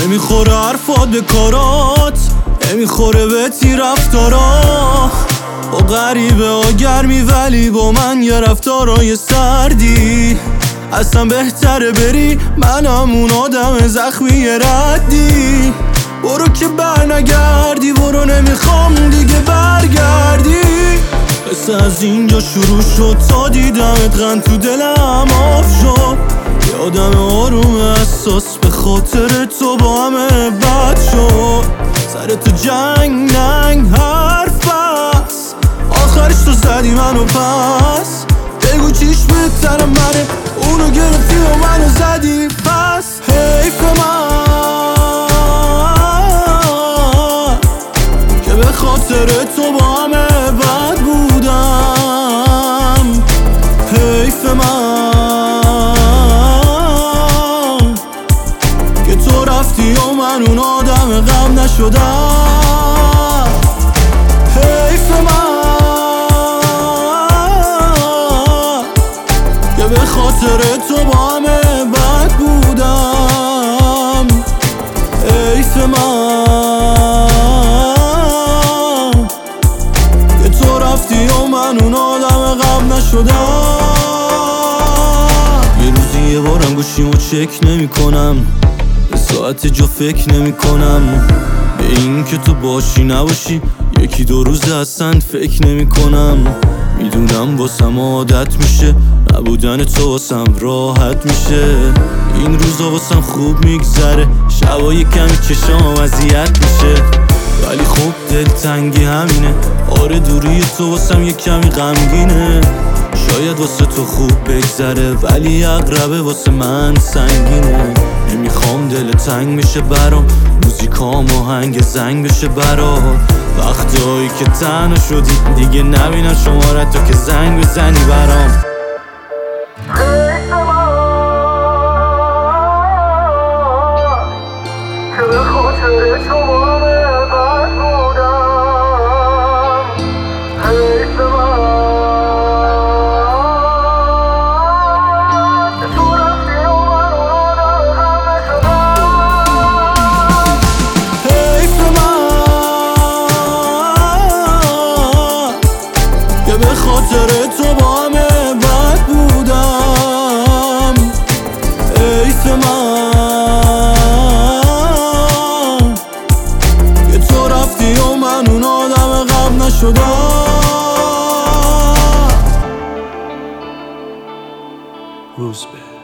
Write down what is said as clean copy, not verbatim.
نمیخوره حرفات به کارات، نمیخوره بهتی رفتارا. با غریبه ها گرمی ولی با من یه رفتارای سردی. اصلا بهتره بری، منم اون آدم زخمی ردی. برو که برنگردی، برو نمیخوام دیگه برگردی. قصه از اینجا شروع شد تا دیدمت غن تو دلم آب شد. یه آدم آروم احساس به خاطر تو با همه بد شد. سر تو جنگ ننگ حرف بس، آخرش تو زدی منو پس. بگو چیش بهتر منه، اونو گرفتی و منو زدی پس. حیف من که به خاطر تو با همه بد بودم. حیف من که تو رفتی و من اون آدم غم نشدم. حیف من که به خاطر تو با همه بد بودم. حیف من که تو رفتی و من اون آدم غم نشدم. یه روزی یه بارم گوشیمو چک نمی کنم، به ساعت جا فکر نمی کنم، به این که تو باشی نباشی یکی دو روز اصلا فکر نمی کنم. میدونم واسم عادت میشه، نبودن تو واسم راحت میشه. این روزا واسم خوب میگذره، شبای کمی چشام اذیت میشه. ولی خب دلتنگی همینه، آره دوری تو واسم یه کمی غمگینه. شاید واسه تو خوب بگذره ولی عقربه واسه من سنگینه. نمیخوام دل تنگ بشه برام، موزیکام آهنگ زنگ بشه برات. وقتایی که تنها شدی دیگه نبینم شمارت تو که زنگ بزنی برام. که به خاطر تو همه بد بودم. حیف من که تو رفتی و من اون آدم غم نشدم. حیف من که به خاطر تو با همه بد بودم. حیف من که تو رفتی و من اون آدم غم نشدم. روزبه